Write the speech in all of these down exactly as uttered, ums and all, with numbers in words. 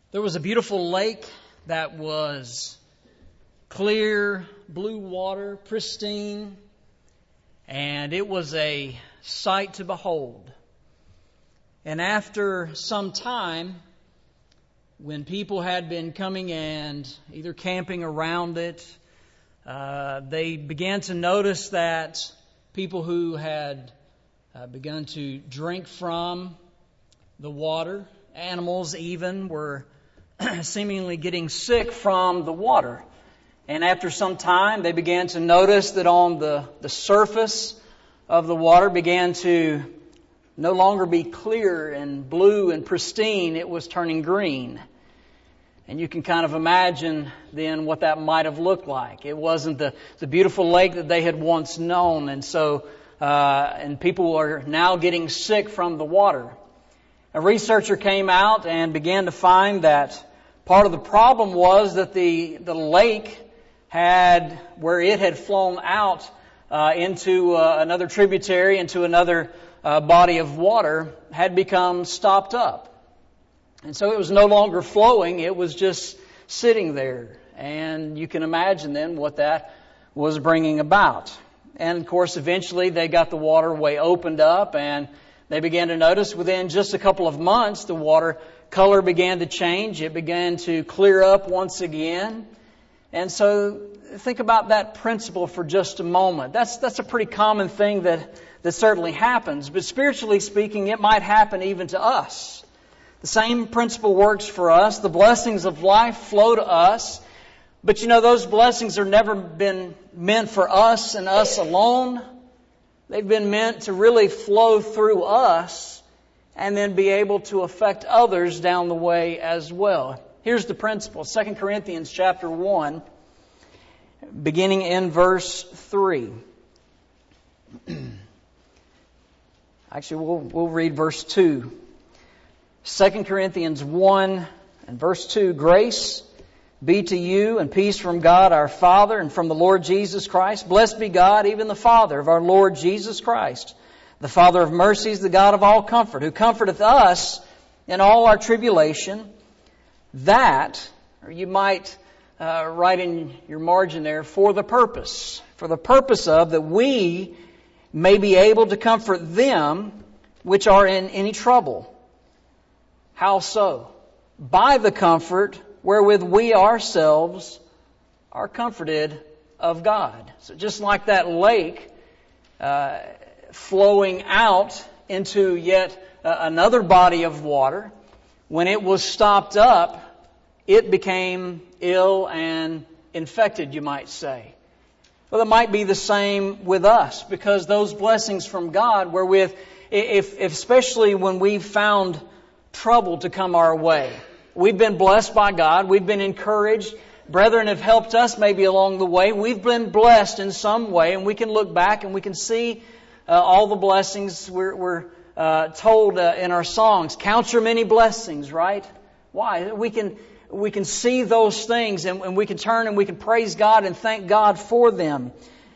There was a beautiful lake that was clear, blue water, pristine, and it was a sight to behold. And after some time, when people had been coming and either camping around it, uh, they began to notice that people who had uh, begun to drink from the water, animals even, were seemingly getting sick from the water. And after some time, they began to notice that on the, the surface of the water began to no longer be clear and blue and pristine. It was turning green. And you can kind of imagine then what that might have looked like. It wasn't the, the beautiful lake that they had once known. And so, uh, and people are now getting sick from the water. A researcher came out and began to find that part of the problem was that the, the lake had, where it had flown out uh, into uh, another tributary, into another uh, body of water, had become stopped up. And so it was no longer flowing, it was just sitting there. And you can imagine then what that was bringing about. And of course, eventually they got the waterway opened up, and they began to notice within just a couple of months the water color began to change. It began to clear up once again. And so think about that principle for just a moment. That's that's a pretty common thing that, that certainly happens. But spiritually speaking, it might happen even to us. The same principle works for us. The blessings of life flow to us. But you know, those blessings have never been meant for us and us alone. They've been meant to really flow through us and then be able to affect others down the way as well. Here's the principle. Second Corinthians chapter one, beginning in verse three. Actually, we'll, we'll read verse two. Second Corinthians one and verse two. Grace be to you and peace from God our Father and from the Lord Jesus Christ. Blessed be God, even the Father of our Lord Jesus Christ, the Father of mercies, the God of all comfort, who comforteth us in all our tribulation, that, or you might uh, write in your margin there, for the purpose, for the purpose of, that we may be able to comfort them which are in any trouble. How so? By the comfort wherewith we ourselves are comforted of God. So just like that lake uh, flowing out into yet uh, another body of water, when it was stopped up, it became ill and infected, you might say. Well, it might be the same with us, because those blessings from God wherewith, if, if especially when we've found trouble to come our way, we've been blessed by God. We've been encouraged. Brethren have helped us maybe along the way. We've been blessed in some way, and we can look back and we can see uh, all the blessings we're, we're uh, told uh, in our songs. Count your many blessings, right? Why? We can we can see those things, and, and we can turn and we can praise God and thank God for them.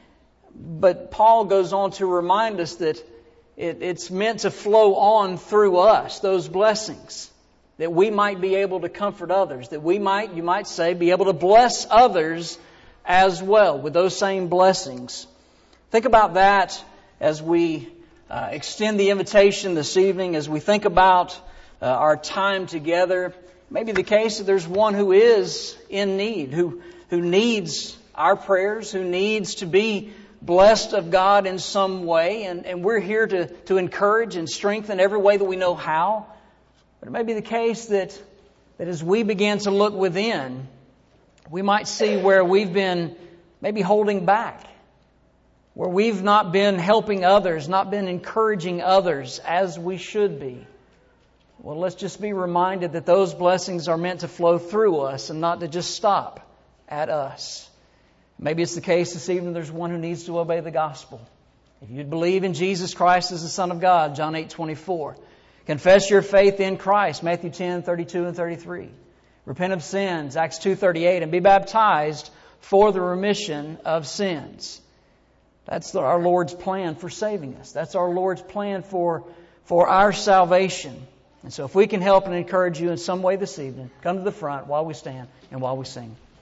But Paul goes on to remind us that it, it's meant to flow on through us, those blessings, that we might be able to comfort others, that we might, you might say, be able to bless others as well with those same blessings. Think about that as we uh, extend the invitation this evening, as we think about uh, our time together. Maybe the case that there's one who is in need, who, who needs our prayers, who needs to be blessed of God in some way, and, and we're here to, to encourage and strengthen every way that we know how. But it may be the case that, that as we begin to look within, we might see where we've been maybe holding back, where we've not been helping others, not been encouraging others as we should be. Well, let's just be reminded that those blessings are meant to flow through us and not to just stop at us. Maybe it's the case this evening there's one who needs to obey the gospel. If you'd believe in Jesus Christ as the Son of God, John eight twenty-four. Confess your faith in Christ, Matthew ten thirty-two and thirty-three. Repent of sins, Acts two thirty-eight, and be baptized for the remission of sins. That's the, our Lord's plan for saving us. That's our Lord's plan for, for our salvation. And so if we can help and encourage you in some way this evening, come to the front while we stand and while we sing.